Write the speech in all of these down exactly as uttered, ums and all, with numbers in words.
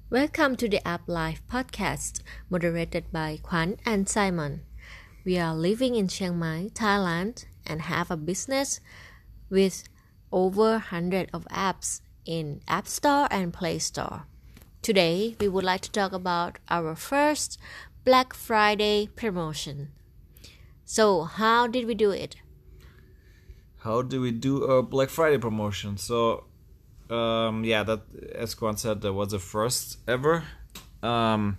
Welcome to the App Life podcast, moderated by Kwan and Simon. We are living in Chiang Mai, Thailand, and have a business with over one hundred of apps in App Store and Play Store. Today, we would like to talk about our first Black Friday promotion. So, how did we do it? How do we do a Black Friday promotion? So, um, yeah, that as Kwan said, that was the first ever, um,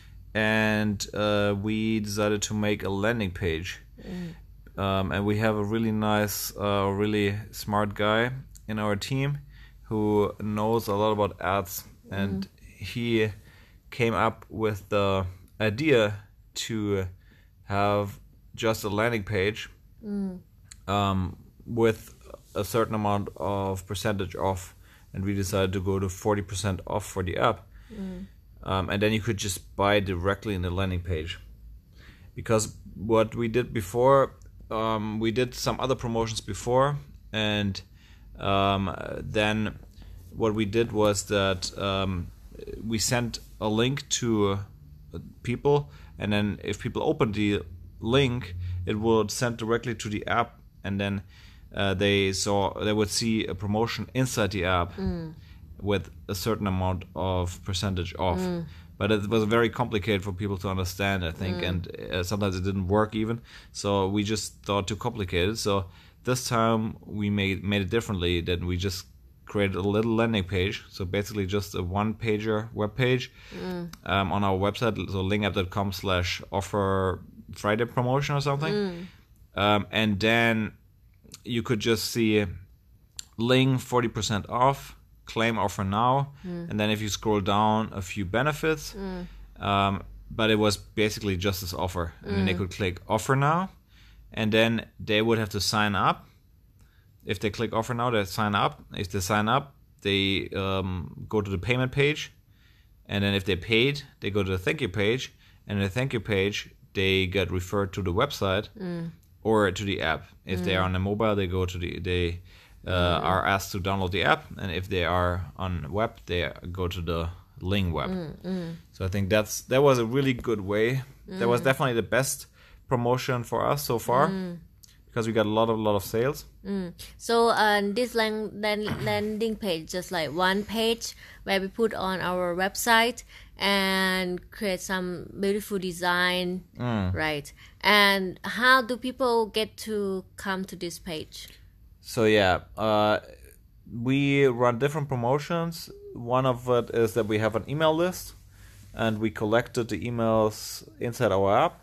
and uh, we decided to make a landing page, mm. um, and we have a really nice, uh, really smart guy in our team who knows a lot about ads, and mm. he came up with the idea to have just a landing page. Mm. Um, with a certain amount of percentage off, and we decided to go to forty percent off for the app. Mm. Um, and then you could just buy directly in the landing page. Because what we did before, um, we did some other promotions before, and um, then what we did was that um, we sent a link to people, and then if people opened the link, it would send directly to the app, and then Uh, they saw they would see a promotion inside the app mm. with a certain amount of percentage off. Mm. But it was very complicated for people to understand, I think, mm. and uh, sometimes it didn't work even. So we just thought too complicated. So this time we made made it differently. Then we just created a little landing page. So basically just a one-pager web page mm. um, on our website, so linkup.com slash offer Friday promotion or something. Mm. Um, and then you could just see Ling forty percent off, claim offer now, mm. and then if you scroll down, a few benefits. Mm. Um, but it was basically just this offer. And mm. then they could click offer now, and then they would have to sign up. If they click offer now, they sign up. If they sign up, they um, go to the payment page, and then if they paid, they go to the thank you page, and in the thank you page, they get referred to the website. Mm. Or to the app. If mm. they are on the mobile, they go to the they uh, mm. are asked to download the app, and if they are on web, they go to the Ling web. Mm. Mm. So I think that's that was a really good way. Mm. That was definitely the best promotion for us so far, mm. because we got a lot of lot of sales. Mm. So uh, this land, land, landing page, just like one page where we put on our website and create some beautiful design, mm. right? And how do people get to come to this page? So yeah, uh, we run different promotions. One of it is that we have an email list, and we collected the emails inside our app.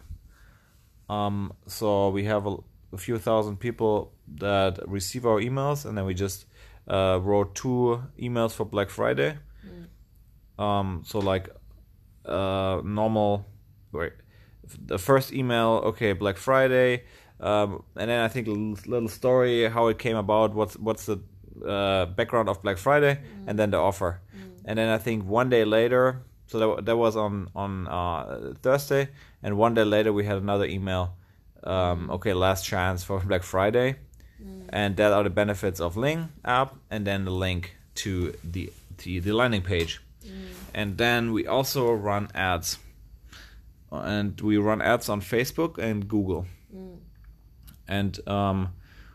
Um, so we have a, a few thousand people that receive our emails, and then we just uh, wrote two emails for Black Friday. Mm. Um, so like uh, normal, wait, the first email, okay, Black Friday, um, and then I think a little story how it came about, what's what's the uh, background of Black Friday, mm. and then the offer, mm. and then I think one day later, so that that was on on uh, Thursday, and one day later we had another email, um, okay, last chance for Black Friday, mm. and that are the benefits of Ling app, and then the link to the to the landing page, mm. and then we also run ads. And we run ads on Facebook and Google. Mm. And um,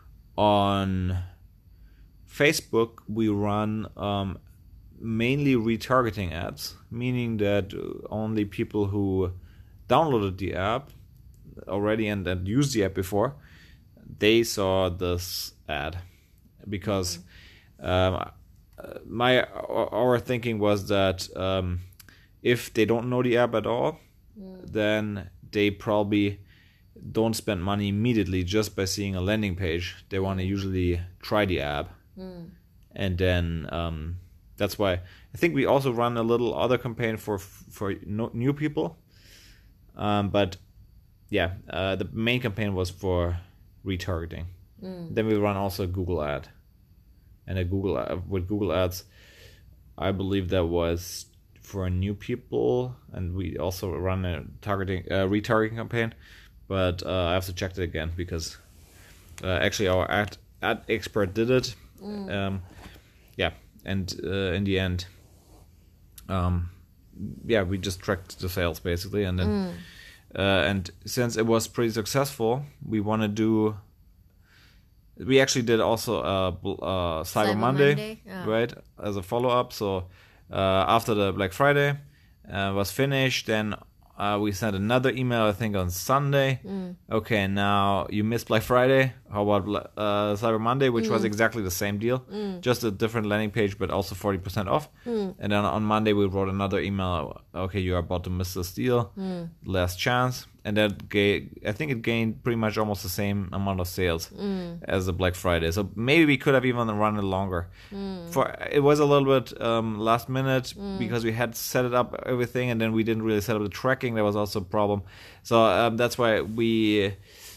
on Facebook, we run um, mainly retargeting ads, meaning that only people who downloaded the app already and, and used the app before, they saw this ad. Because mm. um, my our thinking was that um, if they don't know the app at all, then they probably don't spend money immediately just by seeing a landing page. They want to usually try the app. Mm. And then um, that's why I think we also run a little other campaign for for no, new people. Um, but yeah, uh, the main campaign was for retargeting. Mm. Then we run also a Google ad. And a Google ad, with Google ads, I believe that was for new people, and we also run a targeting uh, retargeting campaign, but uh, I have to check it again because uh, actually our ad ad expert did it. Mm. Um, yeah, and uh, in the end, um, yeah, we just tracked the sales basically, and then mm. uh, and since it was pretty successful, we want to do. We actually did also a uh, uh, Cyber, Cyber Monday, Monday. Yeah. Right, as a follow up. So uh, after the Black Friday uh, was finished, then. Uh, we sent another email, I think, on Sunday. Mm. Okay, now you missed Black Friday. How about uh, Cyber Monday, which mm. was exactly the same deal, mm. just a different landing page, but also forty percent off. Mm. And then on Monday, we wrote another email. Okay, you're about to miss this deal. Mm. Last chance. And that gave, I think it gained pretty much almost the same amount of sales mm. as the Black Friday. So maybe we could have even run it longer. Mm. For it was a little bit um, last minute mm. because we had set it up everything, and then we didn't really set up the tracking. That was also a problem. So um, that's why we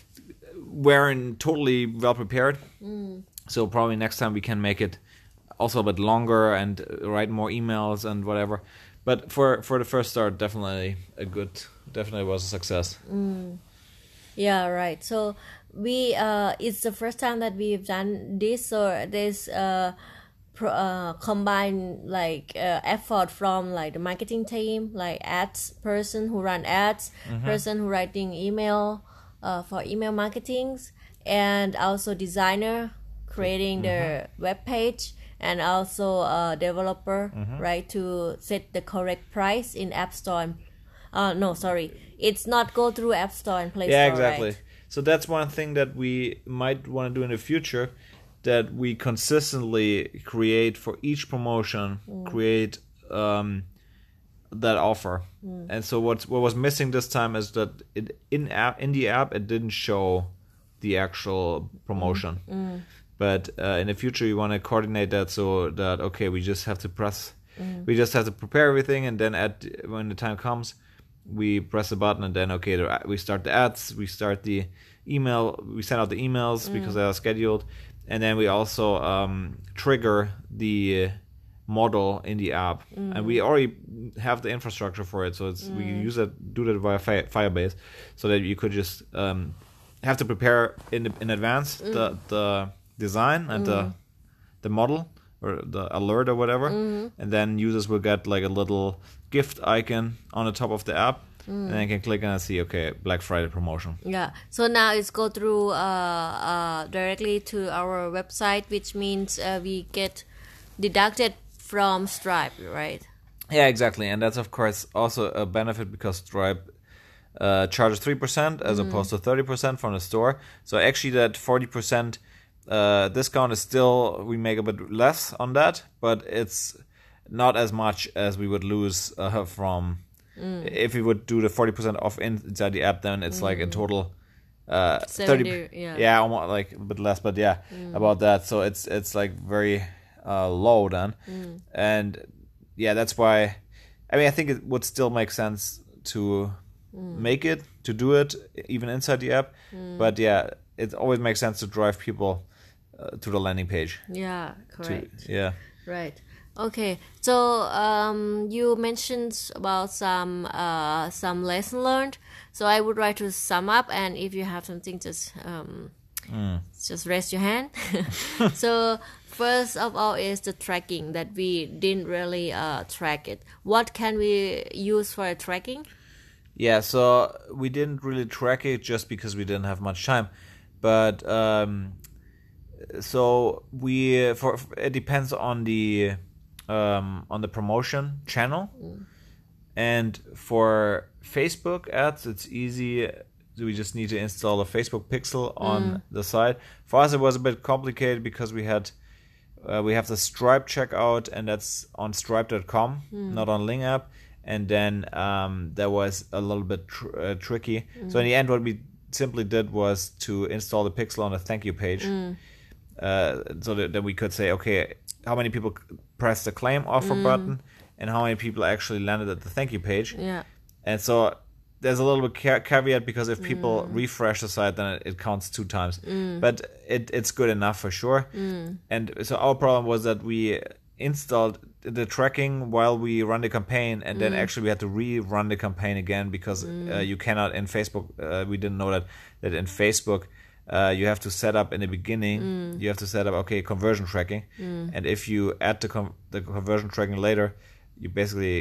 weren't totally well prepared. Mm. So probably next time we can make it also a bit longer and write more emails and whatever. But for, for the first start, definitely a good, definitely was a success. Mm. Yeah, right. So we, uh, it's the first time that we've done this. So there's uh, pro, uh combined like uh, effort from like the marketing team, like ads person who run ads, mm-hmm. person who writing email uh, for email marketings, and also designer creating mm-hmm. the web page. And also a developer, mm-hmm. right, to set the correct price in App Store. And, uh, no, sorry, it's not go through App Store and Play yeah, Store. Yeah, exactly. Right? So that's one thing that we might want to do in the future, that we consistently create for each promotion, mm. create um, that offer. Mm. And so what what was missing this time is that it, in app in the app it didn't show the actual promotion. Mm. Mm. But uh, in the future, you want to coordinate that so that, okay, we just have to press, mm. we just have to prepare everything, and then at when the time comes, we press the button, and then, okay, we start the ads, we start the email, we send out the emails mm. because they are scheduled, and then we also um, trigger the model in the app. Mm. And we already have the infrastructure for it, so it's mm. we use it, do that via Firebase, so that you could just um, have to prepare in in advance mm. the the design and mm. the the model or the alert or whatever, mm-hmm. and then users will get like a little gift icon on the top of the app, mm. and then can click and see, okay, Black Friday promotion. Yeah, so now it's go through uh, uh, directly to our website, which means uh, we get deducted from Stripe, right? Yeah, exactly, and that's of course also a benefit because Stripe uh, charges three percent as mm. opposed to thirty percent from the store. So actually that forty percent Uh, discount is still, we make a bit less on that, but it's not as much as we would lose uh, from mm. if we would do the forty percent off inside the app. Then it's mm. like a total uh, seventy, thirty, yeah, yeah, almost like a bit less, but yeah, mm. about that. So it's it's like very uh, low then, mm. and yeah, that's why. I mean, I think it would still make sense to mm. make it, to do it even inside the app, mm. but yeah, it always makes sense to drive people Uh, to the landing page. Yeah, correct. To, yeah. Right. Okay. So um, you mentioned about some uh, some lesson learned. So I would like to sum up, and if you have something, just um, mm. just raise your hand. So first of all is the tracking, that we didn't really uh, track it. What can we use for tracking? Yeah. So we didn't really track it just because we didn't have much time, but. Um, So we for it depends on the um, on the promotion channel, mm. and for Facebook ads it's easy. We just need to install a Facebook pixel on mm. the site. For us it was a bit complicated because we had uh, we have the Stripe checkout, and that's on stripe dot com, mm. not on Ling app. And then um, that was a little bit tr- uh, tricky. Mm. So in the end, what we simply did was to install the pixel on a thank you page. Mm. Uh, so that, that we could say, okay, how many people pressed the claim offer mm. button, and how many people actually landed at the thank you page. Yeah. And so there's a little bit ca- caveat because if people mm. refresh the site, then it, it counts two times. Mm. But it, it's good enough for sure. Mm. And so our problem was that we installed the tracking while we run the campaign, and then mm. actually we had to rerun the campaign again because mm. uh, you cannot in Facebook. Uh, we didn't know that that in Facebook. Uh, you have to set up in the beginning. Mm. You have to set up okay conversion tracking, mm. and if you add the com- the conversion tracking later, you basically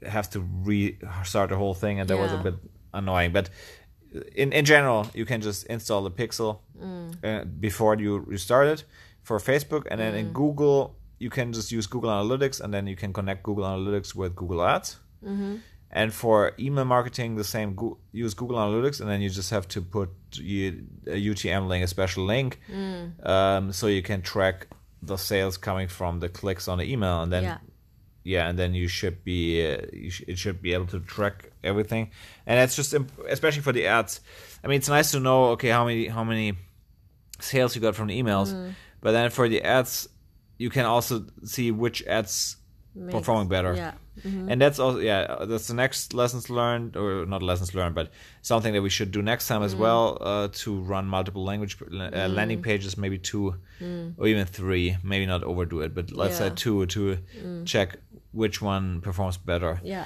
have to restart the whole thing, and that was a Yeah. bit annoying. But in in general, you can just install the Pixel Mm. uh, before you restart it for Facebook, and then in Google you can just use Google Analytics, and then you can connect Google Analytics with Google Ads. Mm-hmm. And for email marketing, the same. Go- use Google Analytics, and then you just have to put you, a U T M link, a special link, Mm. um, so you can track the sales coming from the clicks on the email, and then Yeah. yeah, and then you should be uh, you sh- it should be able to track everything, and it's just imp- especially for the ads. I mean, it's nice to know okay how many how many sales you got from the emails, Mm. but then for the ads, you can also see which ads Makes- performing better. Yeah. Mhm. And that's also yeah that's the next lessons learned, or not lessons learned, but something that we should do next time as well, uh, to run multiple language uh, landing pages, maybe two or even three, maybe not overdo it, but let's say Yeah. two to check which one performs better. Yeah.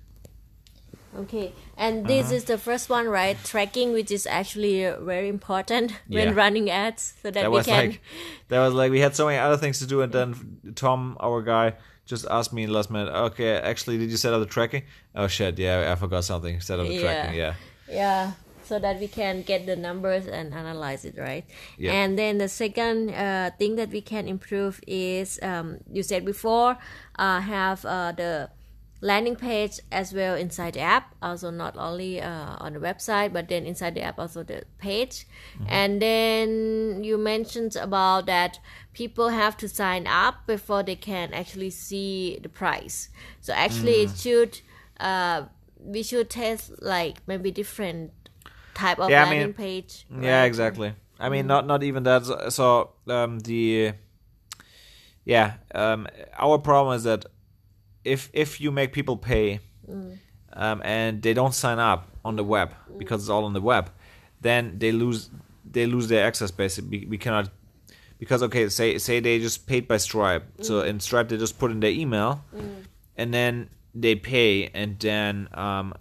Okay, and this Uh-huh. is the first one, right? Tracking, which is actually uh, very important when Yeah. running ads, so that, That we was can. like that was like we had so many other things to do, and then Tom, our guy, just asked me in the last minute, okay, actually, did you set up the tracking? Oh shit, yeah, I forgot something. Set up the Yeah. tracking, yeah. Yeah, so that we can get the numbers and analyze it, right? Yeah. And then the second uh, thing that we can improve is, um, you said before, uh, have uh, the landing page as well inside the app, also not only uh, on the website, but then inside the app also the page. And then you mentioned about that people have to sign up before they can actually see the price. So actually it should uh, we should test like maybe different type of Yeah, I landing mean- page. Yeah, right? exactly. I mean, not not even that. So, so um, the yeah, um, our problem is that if if you make people pay, um, and they don't sign up on the web because it's all on the web, then they lose they lose their access. Basically, we cannot because okay, say say they just paid by Stripe. So in Stripe they just put in their email, and then they pay, and then um,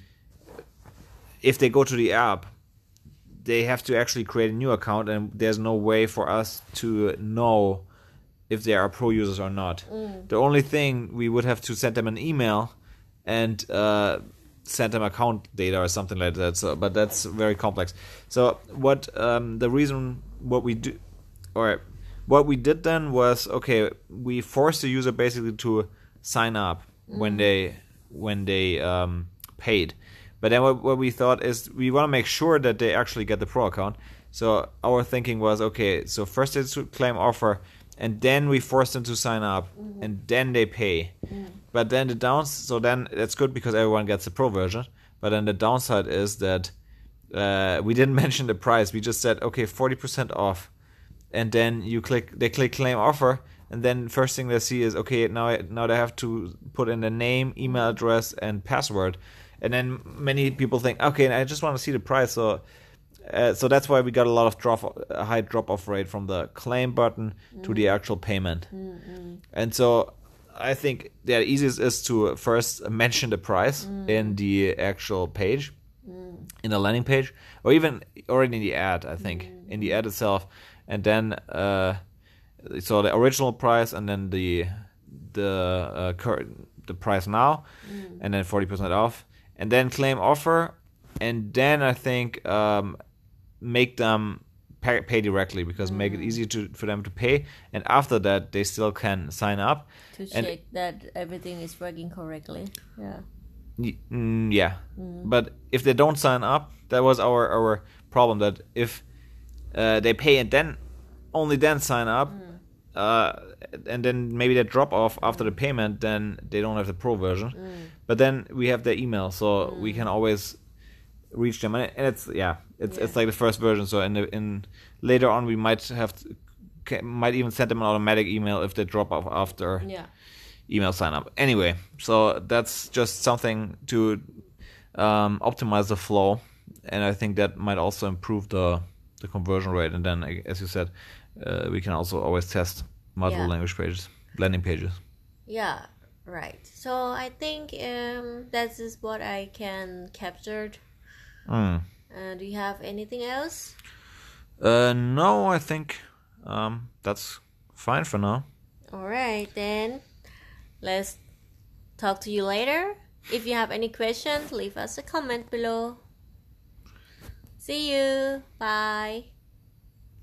if they go to the app, they have to actually create a new account, and there's no way for us to know if they are pro users or not. The only thing, we would have to send them an email and uh, send them account data or something like that. So, but that's very complex. So what um, the reason what we do, or what we did then was, okay, we forced the user basically to sign up when they when they um, paid. But then what, what we thought is we want to make sure that they actually get the pro account. So our thinking was, okay, so first they should claim offer, and then we force them to sign up, and then they pay. But then the downs, so then that's good because everyone gets the pro version. But then the downside is that uh, we didn't mention the price. We just said, okay, forty percent off, and then you click, they click claim offer, and then first thing they see is, okay, now I, now they have to put in the name, email address, and password. And then many people think, okay, I just want to see the price. So, uh, so that's why we got a lot of drop, a high drop-off rate from the claim button to the actual payment. And so, I think the easiest is to first mention the price in the actual page, in the landing page, or even already in the ad. I think in the ad itself, and then uh, so the original price, and then the the uh, current the price now, and then forty percent off. And then claim offer, and then I think um, make them pay, pay directly, because make it easy to for them to pay. And after that, they still can sign up. To And- check that everything is working correctly. Yeah. Y- mm, yeah, but if they don't sign up, that was our our problem. That if uh, they pay and then only then sign up, uh, and then maybe they drop off after the payment, then they don't have the pro version. But then we have their email, so we can always reach them, and it's yeah, it's Yeah. it's like the first version. So in the, in later on, we might have to, ca- might even send them an automatic email if they drop off after Yeah. email sign up. Anyway, so that's just something to um, optimize the flow, and I think that might also improve the the conversion rate. And then, as you said, uh, we can also always test multiple Yeah. language pages, landing pages. Yeah, right. So I think um, that is what I can capture. Mm. Uh, do you have anything else? Uh, no, I think um, that's fine for now. All right, then let's talk to you later. If you have any questions, leave us a comment below. See you. Bye.